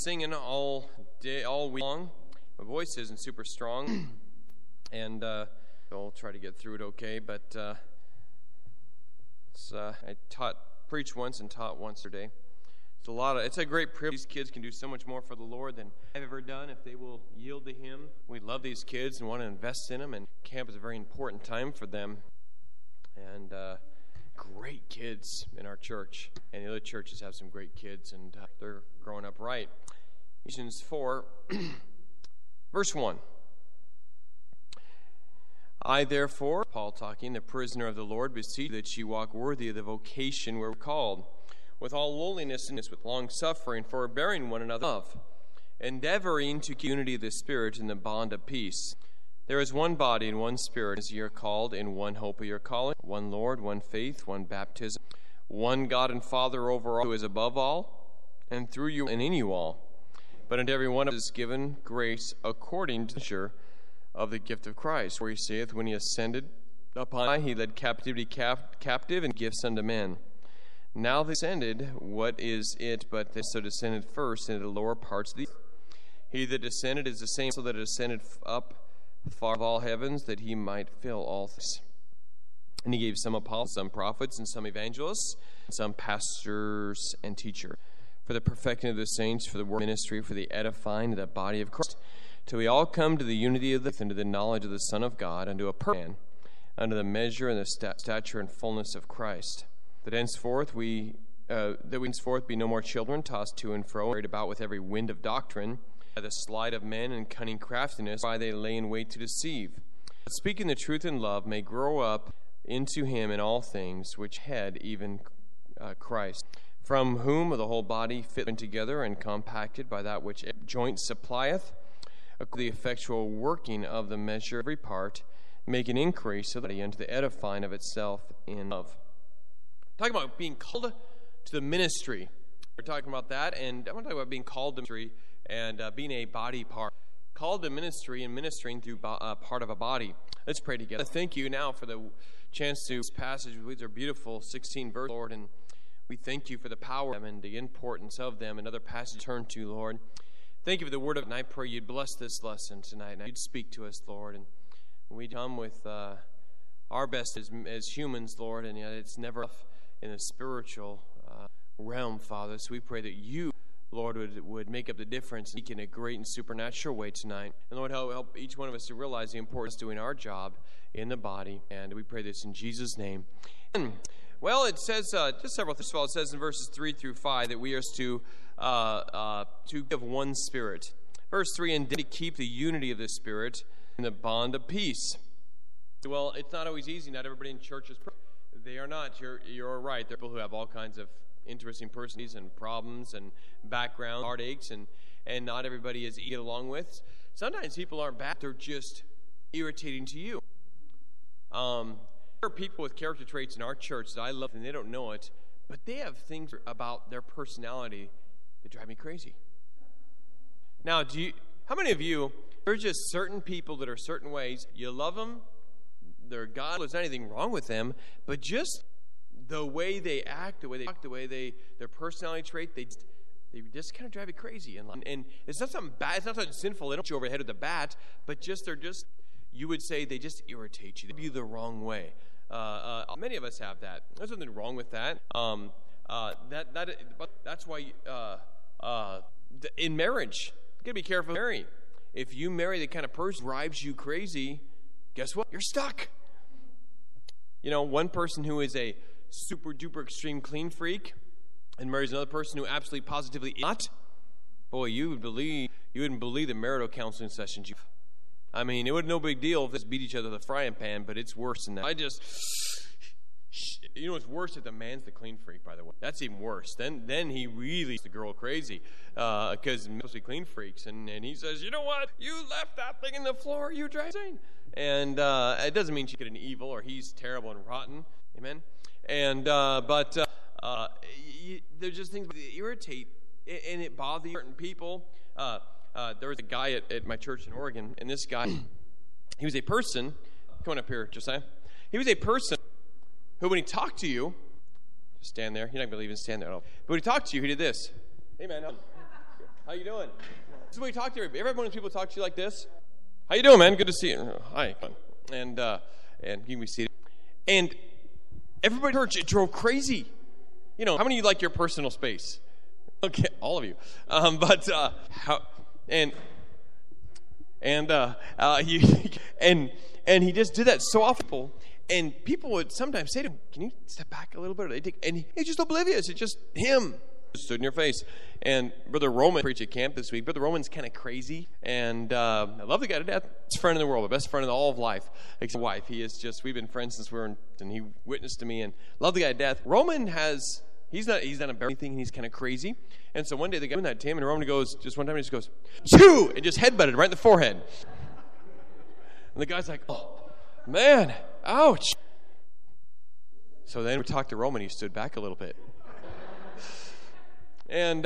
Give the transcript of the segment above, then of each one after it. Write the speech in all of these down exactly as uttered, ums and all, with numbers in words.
singing all day, all week long. My voice isn't super strong, and uh, I'll try to get through it okay. But uh, it's, uh, I taught, preached once and taught once a day. It's a lot of. It's a great privilege. These kids can do so much more for the Lord than I've ever done if they will yield to Him. We love these kids and want to invest in them, and camp is a very important time for them. And uh, great kids in our church, and the other churches have some great kids, and uh, they're growing up right. Ephesians four, verse one. I therefore, Paul talking, the prisoner of the Lord, beseech you that ye walk worthy of the vocation where we're called, with all lowliness and with long suffering, forbearing one another, love, endeavoring to keep unity of the Spirit in the bond of peace. There is one body and one Spirit, as ye are called, in one hope of your calling, one Lord, one faith, one baptism, one God and Father over all, who is above all, and through you and in you all. But unto every one of us is given grace according to the measure of the gift of Christ, where he saith, when he ascended upon high, he led captivity cap- captive and gifts unto men. Now they ascended, what is it but this so descended first into the lower parts of the earth? He that descended is the same, so that it ascended up far of all heavens, that he might fill all things. And he gave some apostles, some prophets, and some evangelists, and some pastors and teachers, for the perfecting of the saints, for the work of ministry, for the edifying of the body of Christ, till we all come to the unity of the faith, and to the knowledge of the Son of God, unto a perfect man, unto the measure and the stat- stature and fullness of Christ. That henceforth we uh, that we henceforth be no more children, tossed to and fro, carried about with every wind of doctrine, by the sleight of men and cunning craftiness, why they lay in wait to deceive. But speaking the truth in love, may grow up into him in all things, which head even uh, Christ, from whom the whole body fitted together and compacted by that which joint supplieth, the effectual working of the measure of every part, make an increase of the body unto the edifying of itself in love. Talking about being called to the ministry. We're talking about that, and I want to talk about being called to ministry and uh, being a body part. Called to ministry and ministering through bo- uh, part of a body. Let's pray together. Thank you now for the chance to this passage. These are beautiful, sixteen verses, Lord, and we thank you for the power of them and the importance of them. Another passage to turn to, Lord. Thank you for the word of it, and I pray you'd bless this lesson tonight, and you'd speak to us, Lord, and we come with uh, our best as, as humans, Lord, and yet it's never enough in the spiritual uh, realm, Father. So we pray that you, Lord, would, would make up the difference in a great and supernatural way tonight. And Lord, help, help each one of us to realize the importance of doing our job in the body. And we pray this in Jesus' name. And, well, it says, uh, just several things. First of all, it says in verses three through five that we are to, uh, uh, to give one Spirit. Verse three, and to keep the unity of the Spirit in the bond of peace. Well, it's not always easy. Not everybody in church is perfect. They are not. You're, you're right. There are people who have all kinds of interesting personalities and problems and backgrounds, heartaches, and, and not everybody is easy to get along with. Sometimes people aren't bad. They're just irritating to you. Um, there are people with character traits in our church that I love, and they don't know it, but they have things about their personality that drive me crazy. Now, do you? How many of you, there's just certain people that are certain ways, you love them, they're God, there's not anything wrong with them, but just the way they act, the way they talk, the way they, their personality trait, they just, they just kind of drive you crazy. And, and it's not something bad, it's not something sinful, they don't hit you over the head with a bat, but just, they're just, you would say they just irritate you, they rub you the wrong way. Uh, uh, many of us have that. There's nothing wrong with that. Um, uh, that, that, but that's why, uh, uh, in marriage, you gotta be careful marrying. If you marry the kind of person who drives you crazy, guess what? You're stuck. You know, one person who is a super duper extreme clean freak and marries another person who absolutely positively is not, boy, you would believe you wouldn't believe the marital counseling sessions you. I mean, it would no big deal if they beat each other with a frying pan, but it's worse than that. I just, you know, what's worse if the man's the clean freak. By the way, that's even worse. Then, then he really is the girl crazy because uh, mostly clean freaks, and and he says, you know what? You left that thing in the floor. You drive insane. And uh, it doesn't mean she get an evil or he's terrible and rotten. Amen? And, uh, but uh, uh, you, there's just things that irritate and it bothers certain people. Uh, uh, there was a guy at, at my church in Oregon, and this guy, he was a person, come on up here, Josiah. He was a person who, when he talked to you, just stand there. You're not going to even stand there at all. But when he talked to you, he did this. Hey, man. How you doing? This is the way you talk to everybody. Everyone, when people talk to you like this, how you doing, man? Good to see you. Hi. And uh, and you can be seated. And everybody in church, it drove crazy. You know, how many of you like your personal space? Okay, all of you. Um, but uh, how? And and uh, uh, you and and he just did that so often. And people would sometimes say to him, "Can you step back a little bit?" And he's just oblivious. It's just him. Stood in your face. And Brother Roman preached at camp this week. Brother Roman's kind of crazy, and uh, I love the guy to death. Best friend in the world, the best friend in all of life, except wife. He is just, we've been friends since we were in, and he witnessed to me, and love the guy to death. Roman has, he's not, he's not embarrassed anything, he's kind of crazy. And so one day the guy doing that to him, and Roman goes, just one time he just goes, shoo, and just headbutted right in the forehead. And the guy's like, oh, man, ouch. So then we talked to Roman, he stood back a little bit. And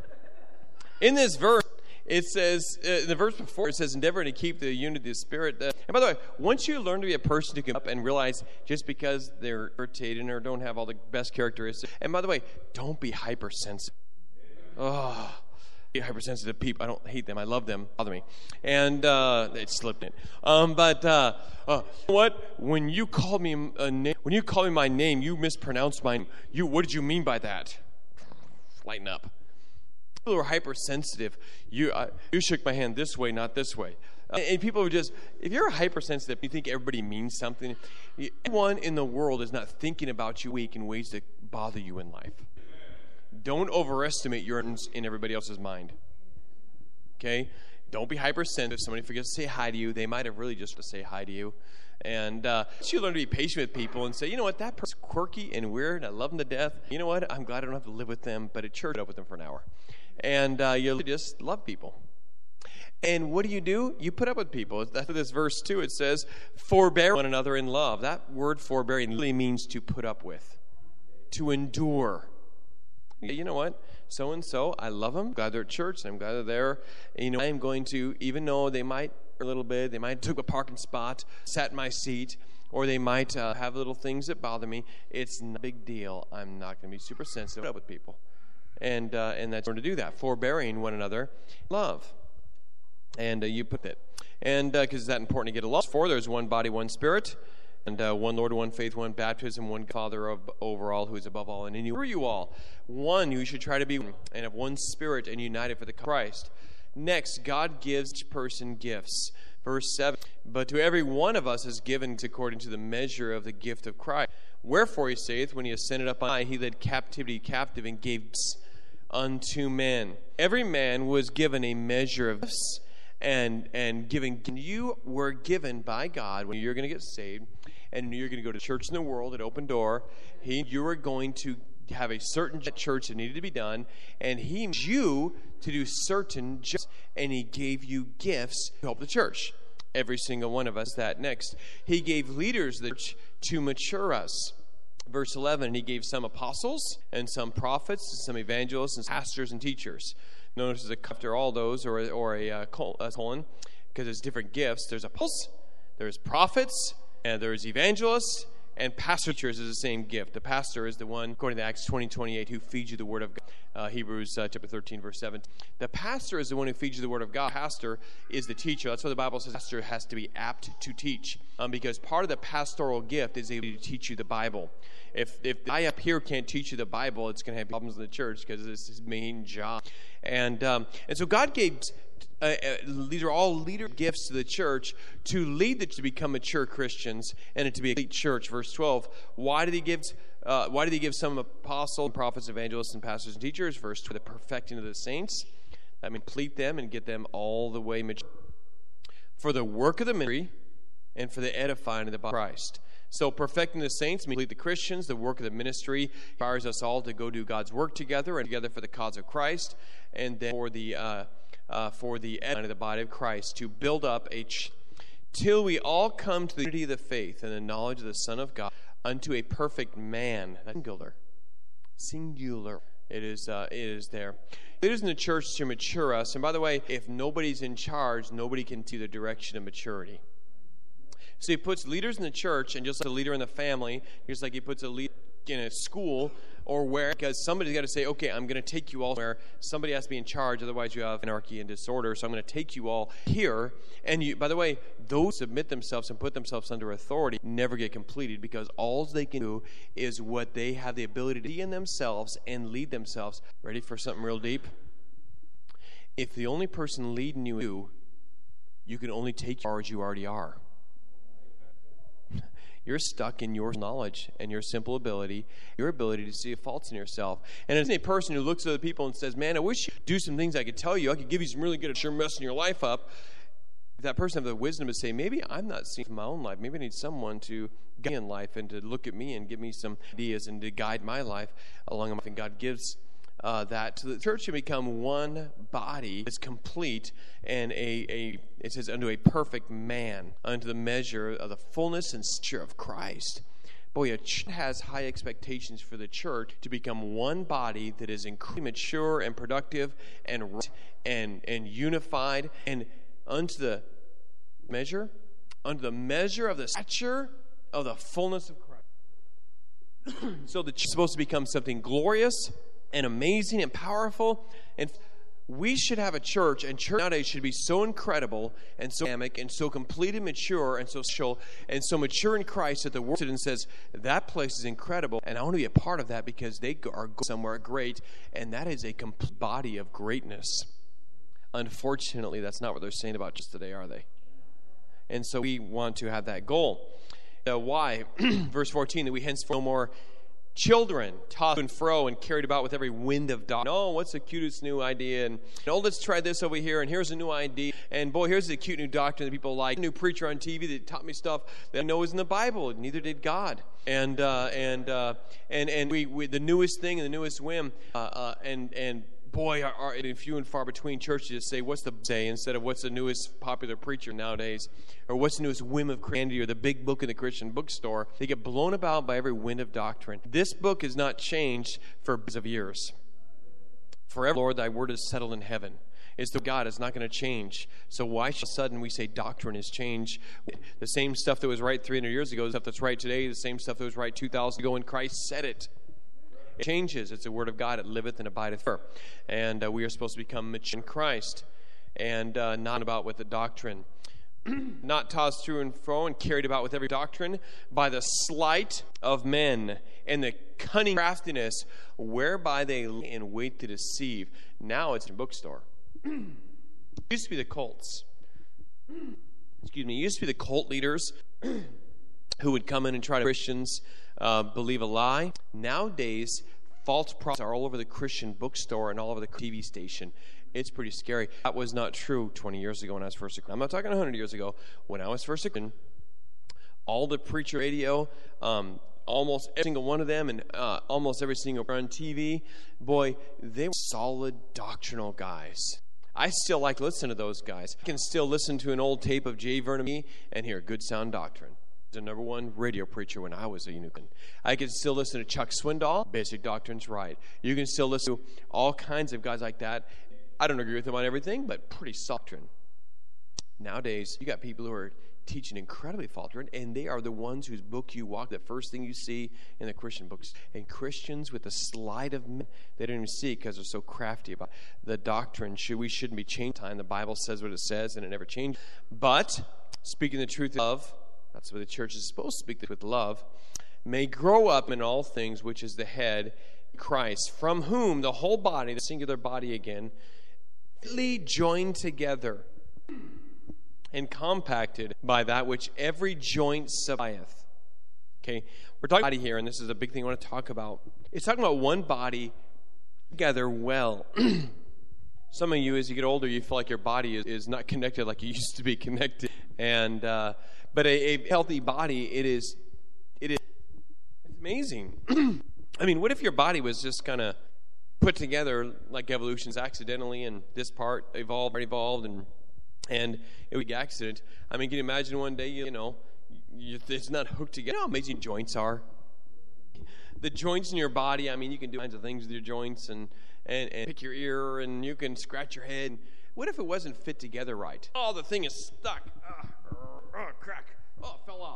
in this verse, it says, uh, in the verse before, it says, endeavor to keep the unity of the Spirit. Uh, and by the way, once you learn to be a person who can up and realize just because they're irritated or don't have all the best characteristics. And by the way, don't be hypersensitive. Oh, be hypersensitive people. I don't hate them. I love them. Bother me. And uh, it slipped in. Um, but uh, uh, you know what? When you called me a name, when you called me my name, you mispronounced my name. You, what did you mean by that? Lighten up. People who are hypersensitive, you uh, you shook my hand this way, not this way. Uh, and people who just, if you're hypersensitive, you think everybody means something. Everyone in the world is not thinking about you weak in ways that bother you in life. Don't overestimate your importance in everybody else's mind. Okay? Don't be hypersensitive. If somebody forgets to say hi to you, they might have really just to say hi to you. And uh, you learn to be patient with people and say, you know what, that person's quirky and weird. I love them to death. You know what, I'm glad I don't have to live with them, but at church, I up with them for an hour. And uh, you just love people. And what do you do? You put up with people. That's this verse two. It says, forbear one another in love. That word forbearing literally means to put up with, to endure. You know what? So-and-so, I love them. I'm glad they're at church. I'm glad they're there. And, you know, I am going to, even though they might a little bit, they might took a parking spot, sat in my seat, or they might uh, have little things that bother me. It's not a big deal. I'm not going to be super sensitive with people. And uh, and that's going to do that. Forbearing one another, love. And uh, you put that. And because uh, it's that important to get along. For there's one body, one spirit, and uh, one Lord, one faith, one baptism, one Father of over all, who is above all, and in you. Who are you all? One who should try to be one, and of one spirit, and united for the Christ. Next, God gives each person gifts. Verse seven, but to every one of us is given according to the measure of the gift of Christ. Wherefore he saith, when he ascended up on high, he led captivity captive and gave gifts unto men. Every man was given a measure of gifts, and, and giving. You were given by God when you're going to get saved, and you're going to go to church in the world at Open Door. He, you are going to have a certain church that needed to be done, and he made you to do certain jobs, and he gave you gifts to help the church. Every single one of us. That next, he gave leaders the church to mature us. Verse eleven, he gave some apostles and some prophets, and some evangelists and pastors and teachers. Notice there's a after all those, or or a, a colon, because there's different gifts. There's apostles, there's prophets, and there's evangelists. And pastor teachers is the same gift. The pastor is the one, according to Acts twenty twenty-eight, who feeds you the word of God. Uh, Hebrews uh, chapter thirteen, verse seven. The pastor is the one who feeds you the word of God. Pastor is the teacher. That's why the Bible says the pastor has to be apt to teach. Um, because part of the pastoral gift is able to teach you the Bible. If if the guy up here can't teach you the Bible, it's going to have problems in the church because it's his main job. And um, and so God gave. Uh, uh, these are all leader gifts to the church to lead it to become mature Christians and to be a complete church. Verse twelve. Why did he give? Uh, why did he give some apostles, prophets, evangelists, and pastors and teachers? Verse two. The perfecting of the saints. That means complete them and get them all the way mature for the work of the ministry and for the edifying of the body of Christ. So perfecting the saints means the Christians. The work of the ministry requires us all to go do God's work together and together for the cause of Christ, and then for the. Uh, Uh, for the edifying of the body of Christ, to build up a ch- till we all come to the unity of the faith and the knowledge of the Son of God, unto a perfect man. That's singular. Singular. It is. Uh, it is there. It is in the church to mature us. And by the way, if nobody's in charge, nobody can see the direction of maturity. So he puts leaders in the church, and just like a leader in the family, just like he puts a leader in a school or where, because somebody's got to say, okay, I'm going to take you all where somebody has to be in charge, otherwise you have anarchy and disorder, so I'm going to take you all here. And you, by the way, those who submit themselves and put themselves under authority never get completed, because all they can do is what they have the ability to be in themselves and lead themselves. Ready for something real deep? If the only person leading you is you, you can only take charge you already are. You're stuck in your knowledge and your simple ability, your ability to see faults in yourself. And as a person who looks at other people and says, man, I wish you'd do some things I could tell you. I could give you some really good, sure messing your life up. If that person has the wisdom to say, maybe I'm not seeing my own life. Maybe I need someone to guide me in life and to look at me and give me some ideas and to guide my life along. And God gives Uh, that to the church can become one body, is complete, and a, a it says unto a perfect man, unto the measure of the fullness and stature of Christ. Boy, a church has high expectations for the church to become one body that is incredibly mature and productive and right and and unified, and unto the measure, unto the measure of the stature of the fullness of Christ. So the church is supposed to become something glorious and amazing and powerful, and we should have a church, and church nowadays should be so incredible and so dynamic and so complete and mature and so social and so mature in Christ that the world and says that place is incredible, and I want to be a part of that because they are going somewhere great, and that is a complete body of greatness. Unfortunately, that's not what they're saying about just today, are they? And so we want to have that goal. Uh, why? Verse fourteen, that we henceforth no more children tossed to and fro and carried about with every wind of doctrine. Oh, what's the cutest new idea? And oh, let's try this over here. And here's a new idea. And boy, here's the cute new doctrine that people like. A new preacher on T V that taught me stuff that I know is in the Bible. Neither did God. And uh, and uh, and and we, we the newest thing and the newest whim. Uh, uh, and and boy, are, are it few and far between churches say what's the say instead of what's the newest popular preacher nowadays, or what's the newest whim of Christianity, or the big book in the Christian bookstore. They get blown about by every wind of doctrine. This book is not changed for billions of years. Forever, Lord, thy word is settled in heaven. It's the God is not going to change. So why should all of a sudden we say doctrine is changed? The same stuff that was right three hundred years ago, the stuff that's right today, the same stuff that was right two thousand ago when Christ said it. It changes. It's the word of God. It liveth and abideth forever. And uh, we are supposed to become mature in Christ, and uh, not about with the doctrine. Not tossed to and fro and carried about with every doctrine by the sleight of men and the cunning craftiness whereby they lay in wait to deceive. Now it's in a bookstore. It used to be the cults. Excuse me. It used to be the cult leaders who would come in and try to Christians uh, believe a lie. Nowadays, false prophets are all over the Christian bookstore and all over the T V station. It's pretty scary. That was not true twenty years ago when I was first a Christian. I'm not talking one hundred years ago. When I was first a Christian, all the preacher radio, um, almost every single one of them, and uh, almost every single on T V, boy, they were solid doctrinal guys. I still like listening to those guys. I can still listen to an old tape of J. Vernon and hear good sound doctrine. The number one radio preacher when I was a eunuch. I can still listen to Chuck Swindoll. Basic doctrine's right. You can still listen to all kinds of guys like that. I don't agree with them on everything, but pretty solid doctrine. Nowadays, you got people who are teaching incredibly false doctrine, and they are the ones whose book you walk, the first thing you see in the Christian books. And Christians with the sleight of men, they don't even see because they're so crafty about the doctrine. Should we shouldn't be changed time. The Bible says what it says, and it never changes. But speaking the truth of, that's what the church is supposed to speak with love, may grow up in all things, which is the head, Christ, from whom the whole body, the singular body again, fitly joined together and compacted by that which every joint supplieth. Okay, we're talking about body here, and this is a big thing I want to talk about. It's talking about one body together well. Some of you, as you get older, you feel like your body is, is not connected like it used to be connected. And uh, but a, a healthy body, it is, it is, it's amazing. I mean, what if your body was just kind of put together like evolution's accidentally, and this part evolved, evolved, and and it would be an accident? I mean, can you imagine one day, you, you know, you, it's not hooked together? You know how amazing joints are? The joints in your body, I mean, you can do all kinds of things with your joints, and, and, and pick your ear, and you can scratch your head. What if it wasn't fit together right? Oh, the thing is stuck. Oh, oh crack. Oh, it fell off.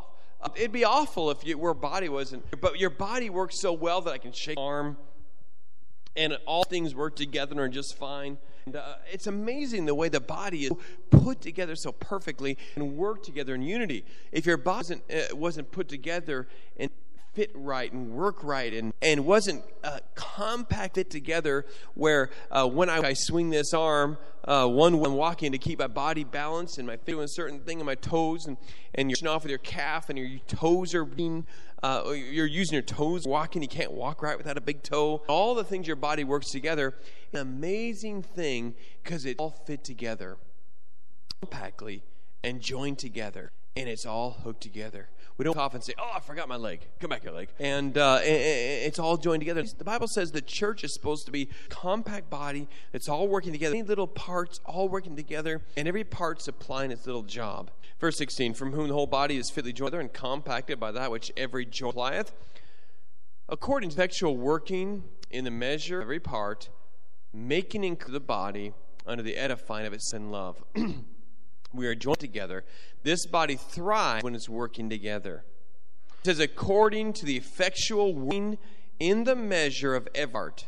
Uh, it'd be awful if your body wasn't, but your body works so well that I can shake my arm, and all things work together and are just fine. And, uh, it's amazing the way the body is put together so perfectly and work together in unity. If your body wasn't, uh, wasn't put together and fit right and work right and, and wasn't uh, compacted together where uh, when I, I swing this arm, uh, one when I'm walking to keep my body balanced and my feet doing a certain thing in my toes, and, and you're off with your calf and your toes are being, uh, you're using your toes walking, you can't walk right without a big toe. All the things your body works together, an amazing thing because it all fit together compactly and joined together, and it's all hooked together. We don't often say, oh, I forgot my leg. Come back here, leg. And uh, it's all joined together. The Bible says the church is supposed to be a compact body that's all working together. Many little parts all working together, and every part supplying its little job. Verse sixteen, from whom the whole body is fitly joined together and compacted by that which every joint supplieth, according to effectual working in the measure of every part, making increase the body under the edifying of its in love. We are joined together. This body thrives when it's working together. It says, according to the effectual working in the measure of every part.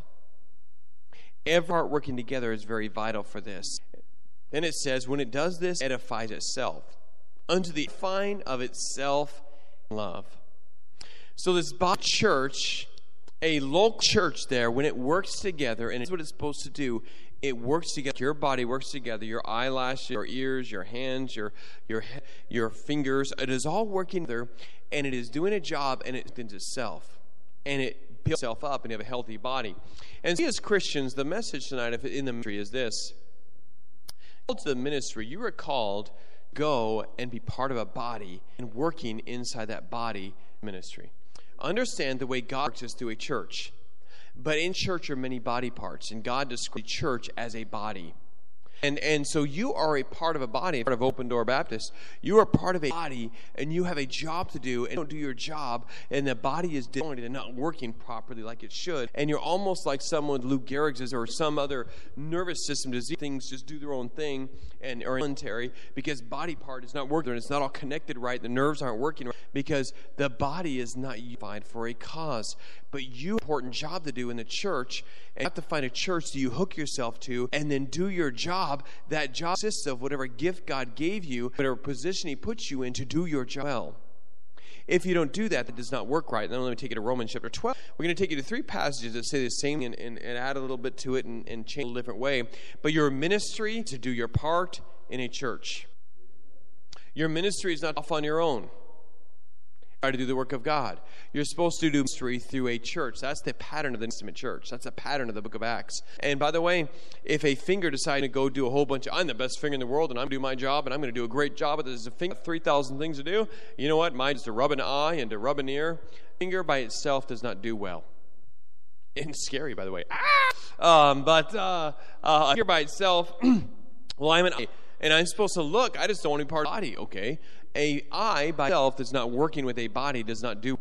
Every part working together is very vital for this. Then it says, when it does this, it edifies itself unto the edifying of itself in love. So this body church, a local church there, when it works together, and it's what it's supposed to do, it works together. Your body works together. Your eyelashes, your ears, your hands, your your your fingers. It is all working together, and it is doing a job, and it spins itself, and it builds itself up, and you have a healthy body. And see, as Christians, the message tonight in the ministry is this: to the ministry, you are called to go and be part of a body and working inside that body ministry. Understand the way God works is through a church. But in church are many body parts, and God describes the church as a body. And and so you are a part of a body, part of Open Door Baptist. You are part of a body, and you have a job to do, and you don't do your job, and the body is disjointed and not working properly like it should. And you're almost like someone with Lou Gehrig's or some other nervous system disease. Things just do their own thing and are involuntary because body part is not working, and it's not all connected right. The nerves aren't working right because the body is not unified for a cause. But you have an important job to do in the church, and you have to find a church that you hook yourself to and then do your job. That job consists of whatever gift God gave you, whatever position He puts you in to do your job well. If you don't do that, that does not work right. Then let me take you to Romans chapter twelve. We're going to take you to three passages that say the same and, and, and add a little bit to it and, and change it a different way. But your ministry is to do your part in a church. Your ministry is not off on your own. To do the work of God. You're supposed to do ministry through a church. That's the pattern of the New Testament church. That's a pattern of the book of Acts. And by the way, if a finger decided to go do a whole bunch of, I'm the best finger in the world and I'm going to do my job and I'm going to do a great job, but there's a finger, three thousand things to do, you know what? Mine is to rub an eye and to rub an ear. Finger by itself does not do well. And scary, by the way. Ah! Um, but uh, uh, finger by itself, well, I'm an eye. And I'm supposed to look. I just don't want to be part of the body, okay? A eye by itself that's not working with a body does not do.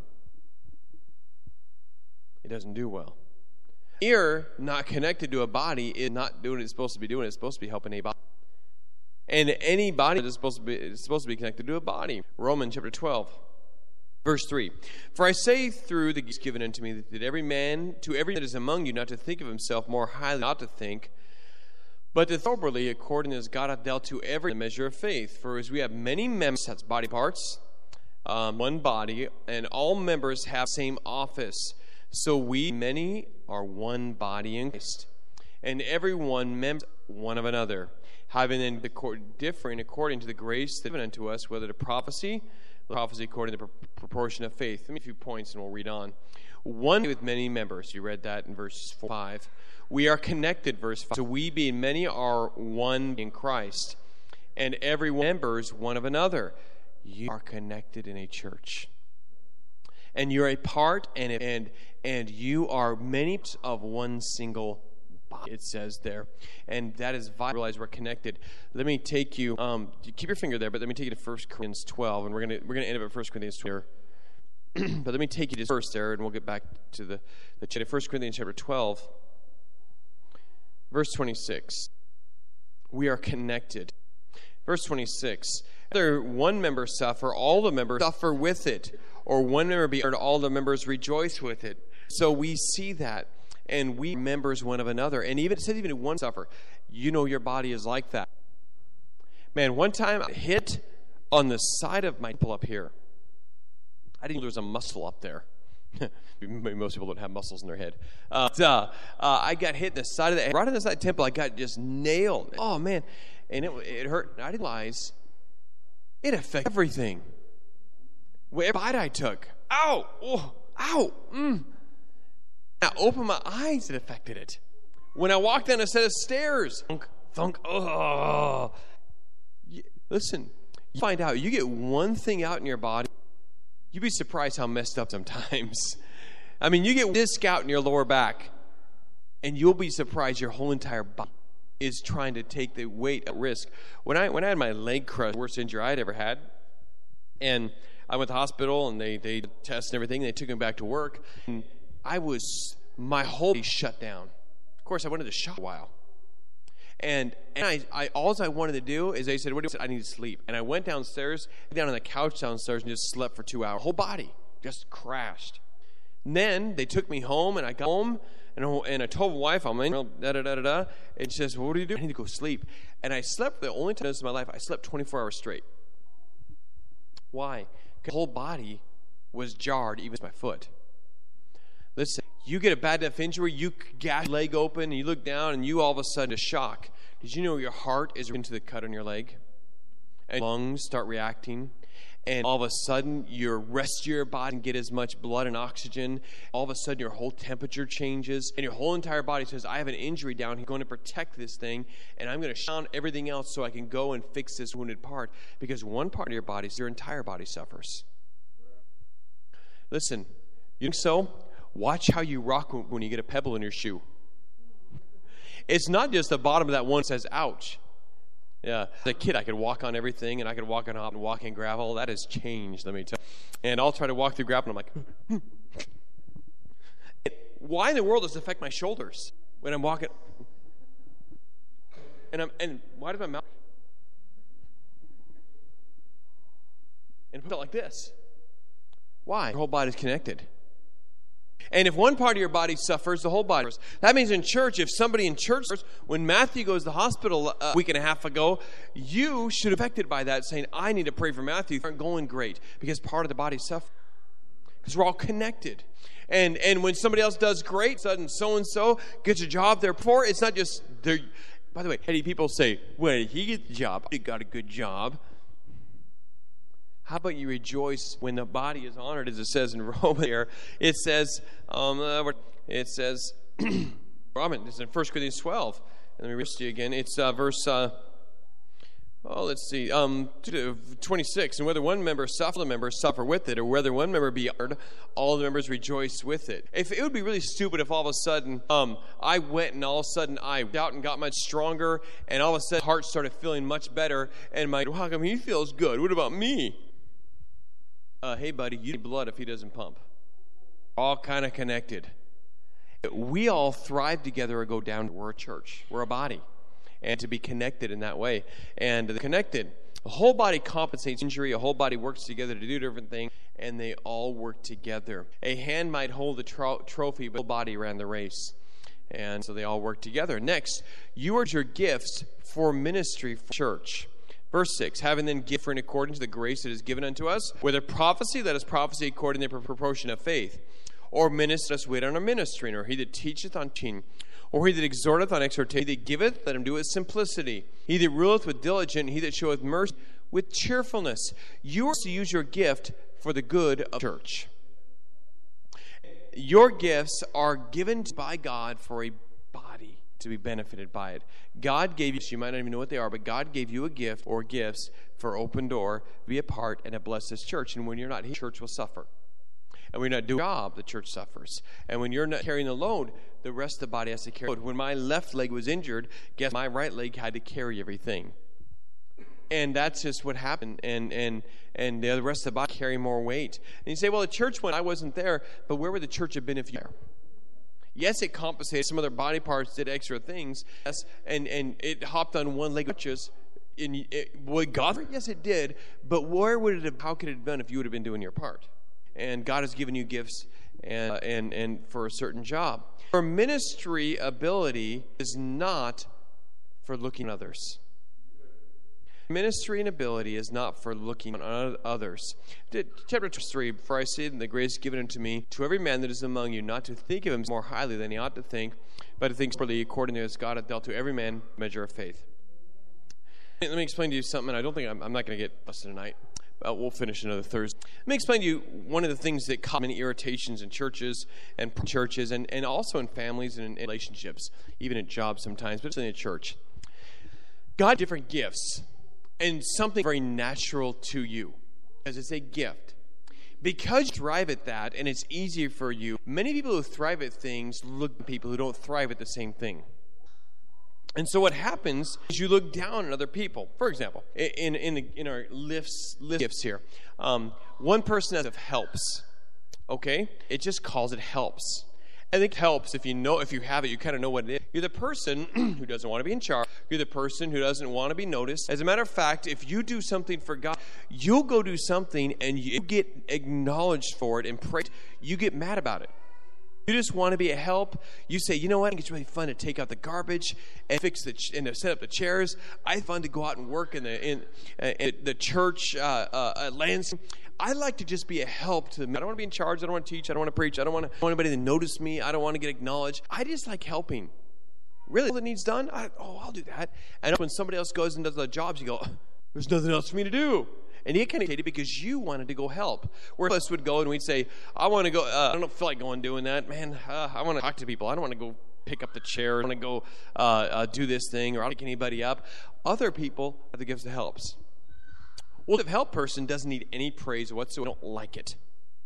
It doesn't do well. Ear not connected to a body is not doing what it's supposed to be doing. It's supposed to be helping a body. And any body is supposed to be is supposed to be connected to a body. Romans chapter twelve, verse three. For I say through the gifts given unto me that every man, to every man that is among you, not to think of himself more highly, not to think, but to soberly, according as God hath dealt to every measure of faith. For as we have many members, that's body parts, um, one body, and all members have the same office. So we, many, are one body in Christ, and every one member one of another, having then differing according to the grace given unto us, whether to prophecy, prophecy according to the proportion of faith. Let me a few points, and we'll read on. One with many members. You read that in verse four, five. We are connected, verse five. So we being many are one in Christ, and every member is one of another. You are connected in a church. And you're a part, and and and you are many of one single body, it says there. And that is vital. Realize we're connected. Let me take you, um, keep your finger there, but let me take you to First Corinthians twelve, and we're gonna we're gonna end up at First Corinthians twelve. But let me take you to first there, and we'll get back to the the First Corinthians chapter twelve. Verse twenty-six, we are connected. Verse twenty-six, Whether one member suffer, all the members suffer with it. Or one member be honored, all the members rejoice with it. So we see that, and we are members one of another. And even it says even if one suffer, you know your body is like that. Man, one time I hit on the side of my nipple up here. I didn't know there was a muscle up there. Most people don't have muscles in their head. Uh, uh, uh, I got hit in the side of the head. Right on the side of the temple, I got just nailed. Oh, man. And it, it hurt. I didn't realize it affected everything. Every bite I took. Ow! Oh, ow! Mm. I opened my eyes, it affected it. When I walked down a set of stairs, thunk, thunk, oh. Listen, you find out, you get one thing out in your body, you'd be surprised how messed up sometimes. I mean, you get disc out in your lower back, and you'll be surprised your whole entire body is trying to take the weight at risk. When I when I had my leg crushed, the worst injury I'd ever had, and I went to the hospital, and they, they tested everything, and they took me back to work, and I was, my whole body shut down. Of course, I wanted to shop a while. And, and I, I, all I wanted to do is they said, what do you say? I need to sleep. And I went downstairs, down on the couch downstairs, and just slept for two hours. Whole body just crashed. And then they took me home, and I got home, and, and I told my wife, I'm in, da da da da da. And she says, well, what do you do? I need to go sleep. And I slept, the only time in my life, I slept twenty-four hours straight. Why? Because the whole body was jarred, even my foot. Listen, you get a bad enough injury, you gash your leg open, and you look down, and you all of a sudden a shock. Did you know your heart is into the cut on your leg? And lungs start reacting. And all of a sudden, your rest of your body can get as much blood and oxygen. All of a sudden, your whole temperature changes. And your whole entire body says, I have an injury down here. I'm going to protect this thing. And I'm going to shut down everything else so I can go and fix this wounded part. Because one part of your body, your entire body suffers. Listen, you think so? Watch how you rock when you get a pebble in your shoe. It's not just the bottom of that one that says, ouch. Yeah, as a kid, I could walk on everything, and I could walk on hop and walk in gravel. That has changed, let me tell you. And I'll try to walk through gravel, and I'm like, why in the world does it affect my shoulders when I'm walking? And I'm and why does my mouth? And put it like this. Why? Your whole body's connected. And if one part of your body suffers, the whole body suffers. That means in church, if somebody in church suffers, when Matthew goes to the hospital a week and a half ago, you should be affected by that, saying, I need to pray for Matthew. They aren't going great because part of the body suffers. Because we're all connected. And and when somebody else does great, sudden so-and-so gets a job there before, it's not just, they're, by the way, many people say, well, he gets the job. He got a good job. How about you rejoice when the body is honored, as it says in Romans here? It says, um, uh, it says, Robin, this is in First Corinthians twelve. And let me read to you again. It's uh, verse, uh, oh, let's see, um, twenty-six. And whether one member suffer, the members suffer with it, or whether one member be honored, all the members rejoice with it. If it would be really stupid if all of a sudden um, I went and all of a sudden I went out and got much stronger, and all of a sudden my heart started feeling much better, and my, how come he feels good? What about me? Uh, hey, buddy, you need blood if he doesn't pump. All kind of connected. We all thrive together or go down. We're a church. We're a body. And to be connected in that way. And connected. A whole body compensates injury. A whole body works together to do different things. And they all work together. A hand might hold the tro- trophy, but the whole body ran the race. And so they all work together. Next, you are your gifts for ministry for church. Verse six, having then gift in according to the grace that is given unto us, whether prophecy, let us prophesy according to the proportion of faith, or minister, let us wait on our ministering, or he that teacheth on teaching, or he that exhorteth on exhortation, he that giveth, let him do it with simplicity, he that ruleth with diligence, he that showeth mercy with cheerfulness. You are to use your gift for the good of the church. Your gifts are given by God for a body to be benefited by it. God gave you, you might not even know what they are, but God gave you a gift or gifts for open door, be a part, and to bless this church. And when you're not here, church will suffer. And when you're not doing your job, the church suffers. And when you're not carrying the load, the rest of the body has to carry the load. When my left leg was injured, guess my right leg had to carry everything. And that's just what happened. And and and the rest of the body carry more weight. And you say, well, the church went, I wasn't there, but where would the church have been if you were there? Yes, it compensated. Some other body parts did extra things. Yes, and, and it hopped on one leg. Just, in, it, would God? Yes, it did. But where would it have, how could it have been if you would have been doing your part? And God has given you gifts and uh, and and for a certain job. Your ministry ability is not for looking at others. Ministry and ability is not for looking on others. Chapter three, for I say, the grace given unto me, to every man that is among you, not to think of him more highly than he ought to think, but to think properly according to as God hath dealt to every man measure of faith. Let me explain to you something. I don't think I'm, I'm not going to get busted tonight. Uh, we'll finish another Thursday. Let me explain to you one of the things that cause many irritations in churches and churches and, and also in families and in relationships, even at jobs sometimes, but in a church. God has different gifts and something very natural to you, because it's a gift. Because you thrive at that and it's easier for you, many people who thrive at things look at people who don't thrive at the same thing. And so what happens is you look down on other people. For example, in in, the, in our lifts, lift gifts here, um, one person has helps. Okay, it just calls it helps. I think it helps if you know if you have it, you kind of know what it is. You're the person who doesn't want to be in charge. You're the person who doesn't want to be noticed. As a matter of fact, if you do something for God, you'll go do something and you get acknowledged for it and praised. You get mad about it. You just want to be a help. You say, you know what? I think it's really fun to take out the garbage and fix the ch- and to set up the chairs. I fun to go out and work in the in, uh, in the church uh, uh, landscape. I like to just be a help to them. I don't want to be in charge. I don't want to teach. I don't want to preach. I don't want, to, I don't want anybody to notice me. I don't want to get acknowledged. I just like helping. Really, all that needs done? I, oh, I'll do that. And when somebody else goes and does the jobs, you go, there's nothing else for me to do. And you get kind of irritated because you wanted to go help. Where us would go and we'd say, I want to go, uh, I don't feel like going doing that. Man, uh, I want to talk to people. I don't want to go pick up the chair. I want to go uh, uh, do this thing, or I don't pick anybody up. Other people have the gifts of helps. Well, the help person doesn't need any praise whatsoever. They don't like it.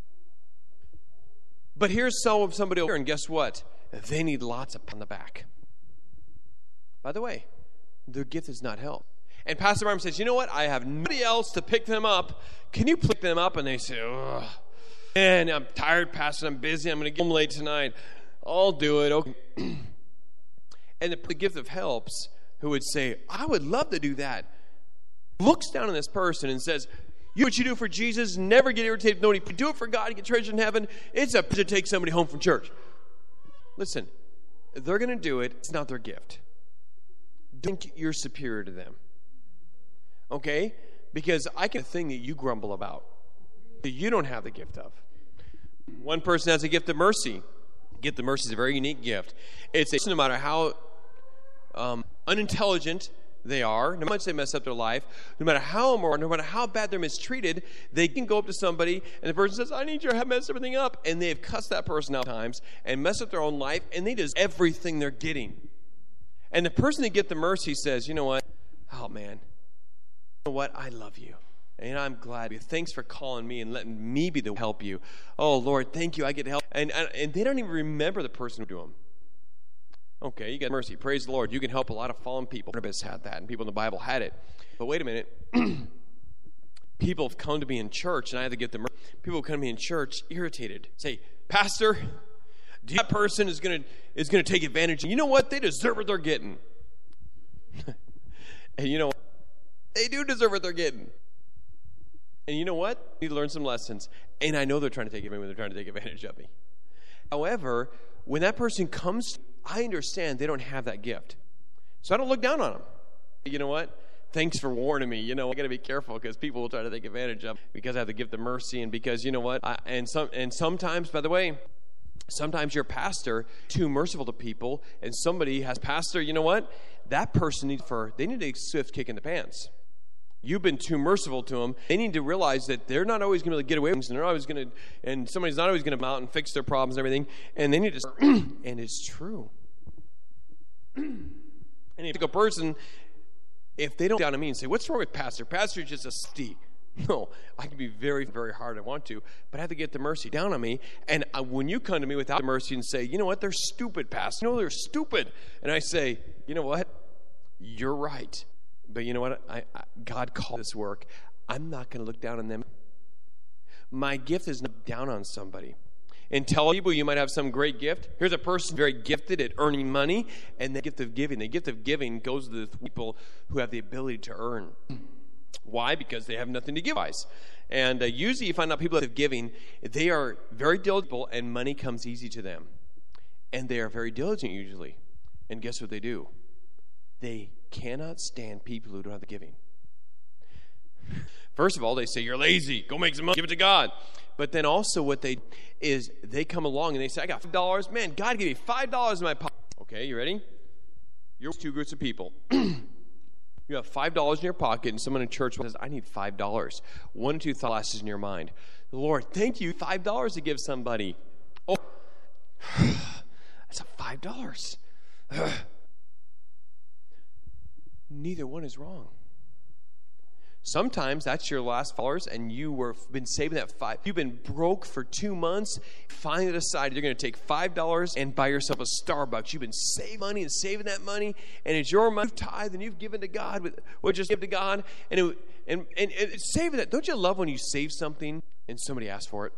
But here's some, somebody over here, and guess what? They need lots of on the back. By the way, their gift is not help. And Pastor Martin says, you know what? I have nobody else to pick them up. Can you pick them up? And they say, ugh. Man, I'm tired, Pastor. I'm busy. I'm going to get home late tonight. I'll do it. Okay. And the, the gift of helps, who would say, I would love to do that, looks down on this person and says, you what you do for Jesus, never get irritated. Nobody do it for God, you get treasure in heaven. It's a to take somebody home from church. Listen, they're going to do it. It's not their gift. Don't think you're superior to them. Okay? Because I can thing that you grumble about that you don't have the gift of. One person has a gift of mercy. Gift of mercy is a very unique gift. It's a, no matter how um, unintelligent they are, no matter how much they mess up their life, no matter how more, no matter how bad they're mistreated, they can go up to somebody and the person says, I need your help, mess everything up. And they've cussed that person out times and messed up their own life, and they just everything they're getting. And the person that get the mercy says, you know what? Oh, man. You know what? I love you. And I'm glad. Thanks for calling me and letting me be the help you. Oh, Lord, thank you. I get help. And, and, and they don't even remember the person who do them. Okay, you got mercy. Praise the Lord. You can help a lot of fallen people. Barnabas had that, and people in the Bible had it. But wait a minute. People have come to me in church, and I have to get them. People come to me in church irritated. Say, Pastor, do you, that person is going to is going to take advantage. You know what? They deserve what they're getting. And you know what? They do deserve what they're getting. And you know what? I need to learn some lessons. And I know they're trying to take advantage. They're trying to take advantage of me. However, when that person comes, I understand they don't have that gift. So I don't look down on them. You know what? Thanks for warning me. You know, I got to be careful because people will try to take advantage of me because I have the gift of mercy, and because, you know what? I, and some and sometimes, by the way, sometimes your pastor too merciful to people, and somebody has pastor. You know what? That person needs for they need a swift kick in the pants. You've been too merciful to them. They need to realize that they're not always going to get away with things, and they're always going to, and somebody's not always going to come out and fix their problems and everything. And they need to, and it's true. And if a person, if they don't down to me and say, "What's wrong with Pastor? Pastor's just a steep." No, I can be very, very hard. I want to, but I have to get the mercy down on me. And I, when you come to me without the mercy and say, "You know what? They're stupid, Pastor. You know they're stupid," and I say, "You know what? You're right." But you know what? I, I, God called this work. I'm not going to look down on them. My gift is not down on somebody. and tell people you might have some great gift. Here's a person very gifted at earning money, and the gift of giving. The gift of giving goes to the people who have the ability to earn. Why? Because they have nothing to give. And uh, usually you find out people that have giving, they are very diligent, and money comes easy to them. And they are very diligent usually. And guess what they do? They cannot stand people who don't have the giving. First of all, they say, you're lazy. Go make some money. Give it to God. But then also what they is they come along and they say, I got five dollars. Man, God gave me five dollars in my pocket. Okay, you ready? You're two groups of people. You have five dollars in your pocket, and someone in church says, I need five dollars. One or two thoughts in your mind. Lord, thank you. five dollars to give somebody. Oh, that's a five dollars. Neither one is wrong. Sometimes that's your last dollars, and you were been saving that five. You've been broke for two months. Finally decide you're going to take five dollars and buy yourself a Starbucks. You've been saving money and saving that money, and it's your money. You've tithed and you've given to God. With what just give to God, and it, and, and and saving that. Don't you love when you save something and somebody asks for it?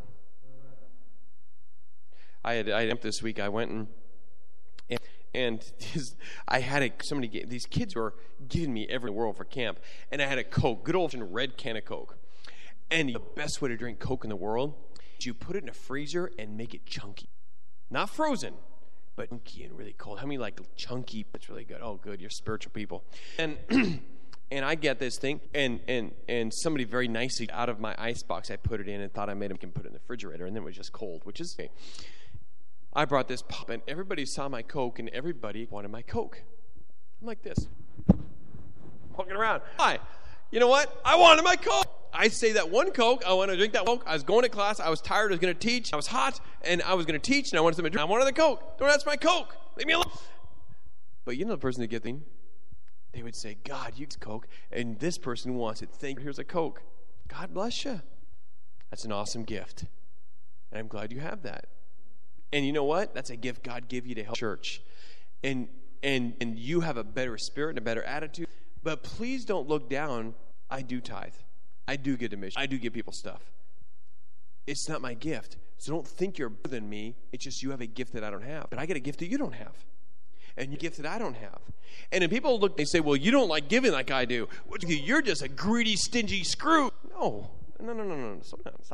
I had I this week. I went and. and And his, I had a, somebody, these kids were giving me every world for camp. And I had a Coke, good old red can of Coke. And the best way to drink Coke in the world is you put it in a freezer and make it chunky. Not frozen, but chunky and really cold. How many like chunky? It's really good. Oh, good. You're spiritual people. And and I get this thing. And, and, and somebody very nicely out of my ice box, I put it in and thought I made them can put it in the refrigerator. And then it was just cold, which is okay. I brought this pop, and everybody saw my Coke, and everybody wanted my Coke. I'm like this, walking around. Why? You know what? I wanted my Coke. I say that one Coke. I want to drink that Coke. I was going to class. I was tired. I was going to teach. I was hot, and I was going to teach, and I wanted something to drink. I wanted the Coke. Don't ask my Coke. Leave me alone. But you know the person that get thing? They would say, God, you get Coke, and this person wants it. Thank you. Here's a Coke. God bless you. That's an awesome gift, and I'm glad you have that. And you know what? That's a gift God gave you to help church. And and and you have a better spirit and a better attitude. But please don't look down. I do tithe. I do get a mission. I do give people stuff. It's not my gift. So don't think you're better than me. It's just you have a gift that I don't have. But I get a gift that you don't have. And you gift that I don't have. And then people look, they say, well, you don't like giving like I do. You're just a greedy, stingy screw. No. No, no, no, no, no. Stop. Stop.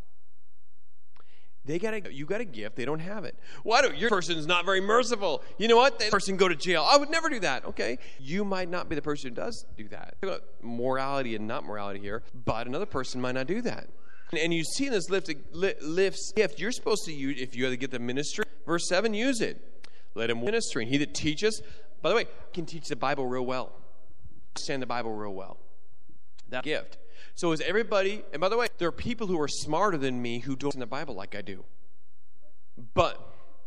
They got a, you got a gift, they don't have it. Why do your person's not very merciful? You know what? That person go to jail. I would never do that. Okay, you might not be the person who does do that. Morality and not morality here, but another person might not do that. And, and you see this lift, lifts gift. You're supposed to use if you have to get the ministry. Verse seven, use it. Let him minister. And he that teaches, by the way, can teach the Bible real well. Understand the Bible real well. That gift. So is everybody, and by the way, there are people who are smarter than me who don't understand the Bible like I do. But,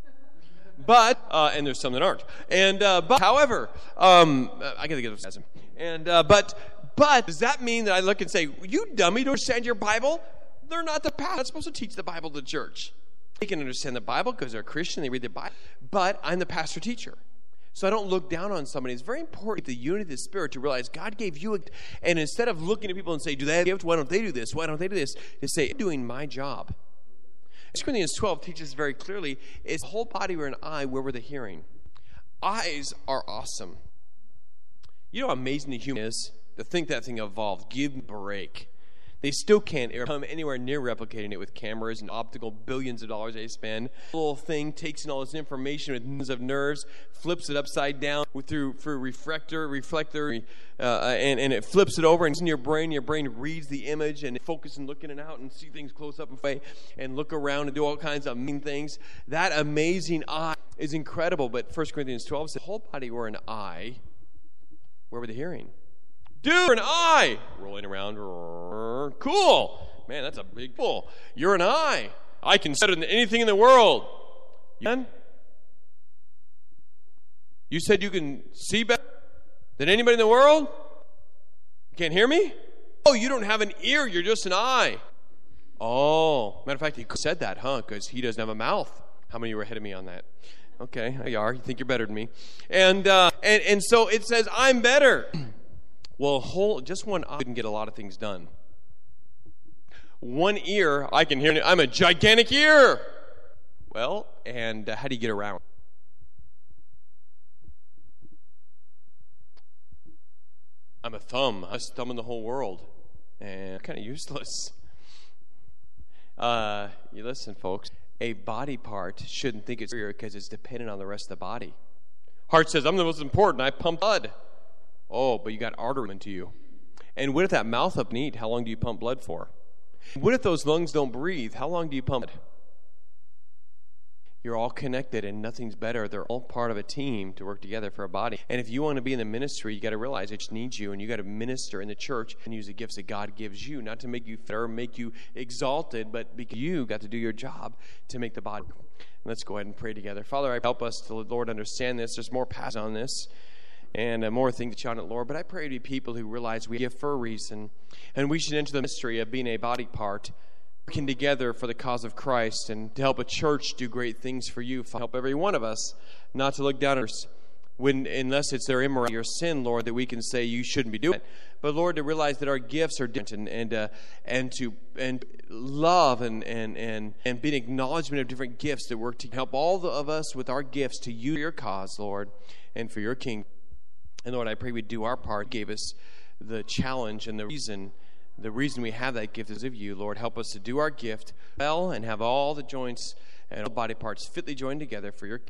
but, uh, and there's some that aren't. And, uh, but, however, um, I gotta get this. And, uh, but, but, does that mean that I look and say, you dummy, don't understand your Bible? They're not the pastor. They're supposed to teach the Bible to the church. They can understand the Bible because they're a Christian, they read the Bible. But I'm the pastor teacher. So I don't look down on somebody. It's very important, the unity of the Spirit, to realize God gave you a, and instead of looking at people and say, do they have a gift? Why don't they do this? Why don't they do this? To say, I'm doing my job. First Corinthians twelve teaches very clearly, it's the whole body or an eye, where we're the hearing. Eyes are awesome. You know how amazing the human is? To think that thing evolved. Give me a break. They still can't come anywhere near replicating it with cameras and optical billions of dollars they spend. The little thing takes in all this information with millions of nerves, flips it upside down through through reflector, reflector, uh, and, and it flips it over and it's in your brain. Your brain reads the image and focus and looking it out and see things close up and away and look around and do all kinds of mean things. That amazing eye is incredible. But First Corinthians twelve says, the whole body were an eye. Where were the hearing? Dude, an eye. Rolling around. Cool. Man, that's a big pull. You're an eye. I can see better than anything in the world. You, you said you can see better than anybody in the world? You can't hear me? Oh, you don't have an ear. You're just an eye. Oh, matter of fact, he said that, huh? Because he doesn't have a mouth. How many of you were ahead of me on that? Okay, there you are. You think you're better than me. And, uh, and, and so it says, I'm better. Well, whole just one eye didn't get a lot of things done. One ear, I can hear. I'm a gigantic ear. Well, and uh, how do you get around? I'm a thumb. I'm a thumb in the whole world. And kind of useless. Uh, you listen, folks. A body part shouldn't think it's superior because it's dependent on the rest of the body. Heart says, I'm the most important. I pump blood. Oh, but you got artery into you. And what if that mouth up and eat? How long do you pump blood for? What if those lungs don't breathe? How long do you pump it? You're all connected and nothing's better. They're all part of a team to work together for a body. And if you want to be in the ministry, you got to realize it just needs you, and you got to minister in the church and use the gifts that God gives you, not to make you fit or make you exalted, but because you got to do your job to make the body. Let's go ahead and pray together. Father, I help us to, Lord, understand this. There's more pass on this and uh, more things to on it, Lord. But I pray to be people who realize we give for a reason, and we should enter the mystery of being a body part, working together for the cause of Christ and to help a church do great things for you. Help every one of us not to look down on us when, unless it's their immorality or sin, Lord, that we can say you shouldn't be doing it. But Lord, to realize that our gifts are different, and and uh, and to and love and and and and be an acknowledgement of different gifts that work to help all the, of us with our gifts to use your cause, Lord, and for your kingdom. And Lord, I pray we do our part. You gave us the challenge and the reason. The reason we have that gift is of you, Lord. Help us to do our gift well and have all the joints and all body parts fitly joined together for your